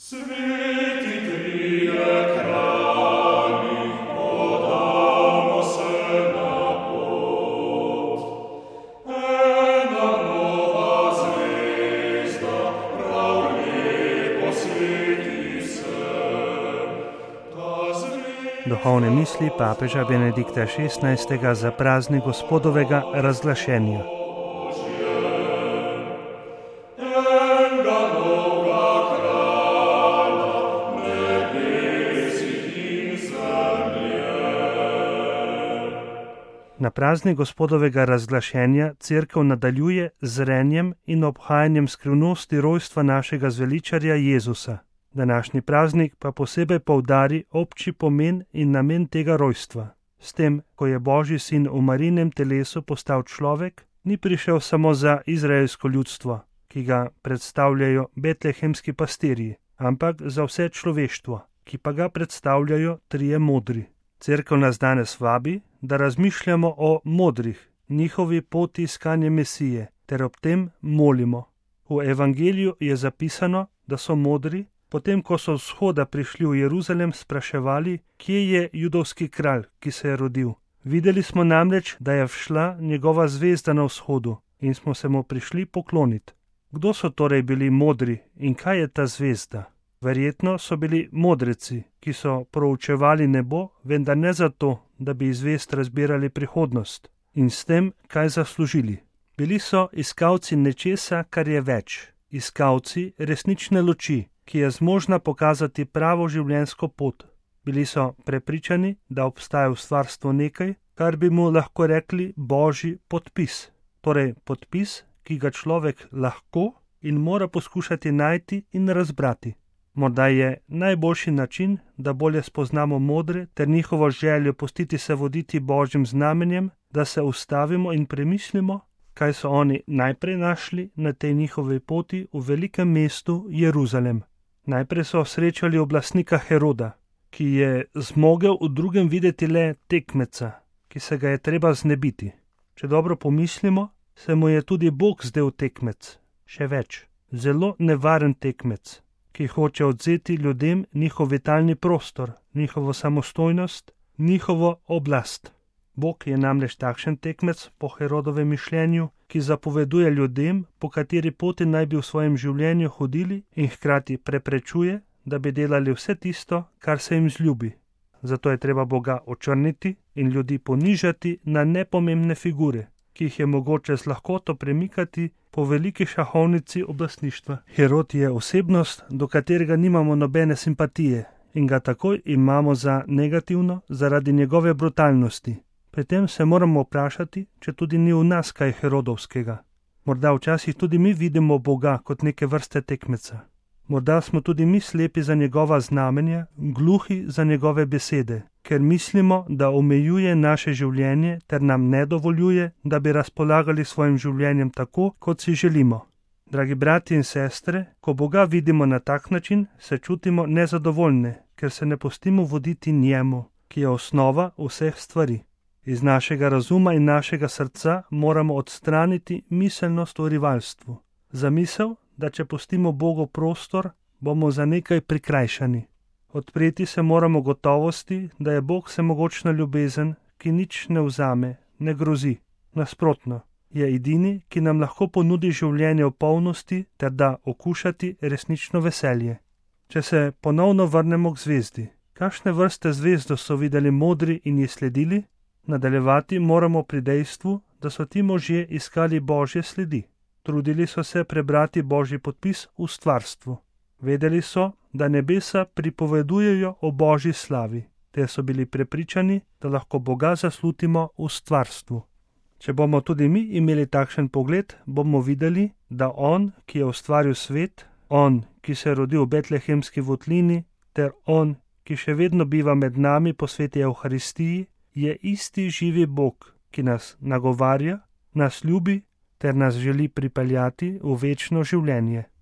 Duhovne misli papeža Benedikta XVI. Za praznik Gospodovega razglašenja. Na praznik Gospodovega razglašenja Cerkev nadaljuje z renjem in obhajanjem skrivnosti rojstva našega zveličarja Jezusa. Današnji praznik pa posebej poudari obči pomen in namen tega rojstva. S tem, ko je Božji sin v Marijinem telesu postal človek, ni prišel samo za izraelsko ljudstvo, ki ga predstavljajo betlehemski pastirji, ampak za vse človeštvo, ki pa ga predstavljajo trije modri. Cerkev nas danes vabi, da razmišljamo o modrih, njihovi poti iskanja Mesije, ter ob tem molimo. V Evangeliju je zapisano, da so modri, potem ko so z vzhoda prišli v Jeruzalem, spraševali, kje je judovski kralj, ki se je rodil. Videli smo namreč, da je všla njegova zvezda na vzhodu in smo se mu prišli pokloniti. Kdo so torej bili modri in kaj je ta zvezda? Verjetno so bili modreci, ki so proučevali nebo, vendar ne zato, da bi iz zvezd razbirali prihodnost in s tem kaj zaslužili. Bili so iskalci nečesa, kar je več, iskalci resnične luči, ki je zmožna pokazati pravo življenjsko pot. Bili so prepričani, da obstaja v stvarstvu nekaj, kar bi mu lahko rekli Božji podpis. Torej podpis, ki ga človek lahko in mora poskušati najti in razbrati. Morda je najboljši način, da bolje spoznamo modre ter njihovo željo pustiti se voditi Božjim znamenjem, da se ustavimo in premislimo, kaj so oni najprej našli na tej njihovi poti v velikem mestu Jeruzalem. Najprej so srečali oblastnika Heroda, ki je zmogel v drugem videti le tekmeca, ki se ga je treba znebiti. Če dobro pomislimo, se mu je tudi Bog zdel tekmec, še več, zelo nevaren tekmec, ki hoče odzeti ljudem njihov vitalni prostor, njihovo samostojnost, njihovo oblast. Bog je namreč takšen tekmec po Herodovem mišljenju, ki zapoveduje ljudem, po kateri poti naj bi v svojem življenju hodili in hkrati preprečuje, da bi delali vse tisto, kar se jim zljubi. Zato je treba Boga očrniti in ljudi ponižati na nepomembne figure, ki jih je mogoče z lahkoto premikati po veliki šahovnici oblastništva. Herod je osebnost, do katerega nimamo nobene simpatije in ga takoj imamo za negativno zaradi njegove brutalnosti. Pri tem se moramo vprašati, če tudi ni v nas kaj herodovskega. Morda včasih tudi mi vidimo Boga kot neke vrste tekmeca. Morda smo tudi mi slepi za njegova znamenja, gluhi za njegove besede, ker mislimo, da omejuje naše življenje ter nam ne dovoljuje, da bi razpolagali svojim življenjem tako, kot si želimo. Dragi brati in sestre, ko Boga vidimo na tak način, se čutimo nezadovoljne, ker se ne pustimo voditi njemu, ki je osnova vseh stvari. Iz našega razuma in našega srca moramo odstraniti miselnost o rivalstvu. Zamisel, da če pustimo Bogu prostor, bomo za nekaj prikrajšani. Odpreti se moramo gotovosti, da je Bog vsemogočna ljubezen, ki nič ne vzame, ne grozi. Nasprotno, je edini, ki nam lahko ponudi življenje v polnosti ter da okušati resnično veselje. Če se ponovno vrnemo k zvezdi, kakšne vrste zvezdo so videli modri in ji sledili? Nadaljevati moramo pri dejstvu, da so ti možje iskali Božje sledi. Trudili so se prebrati Božji podpis v stvarstvu. Vedeli so, da nebesa pripovedujejo o Božji slavi, te so bili prepričani, da lahko Boga zaslutimo v stvarstvu. Če bomo tudi mi imeli takšen pogled, bomo videli, da On, ki je ustvaril svet, On, ki se je rodil v betlehemski votlini, ter On, ki še vedno biva med nami po sveti Evharistiji, je isti živi Bog, ki nas nagovarja, nas ljubi ter nas želi pripeljati v večno življenje.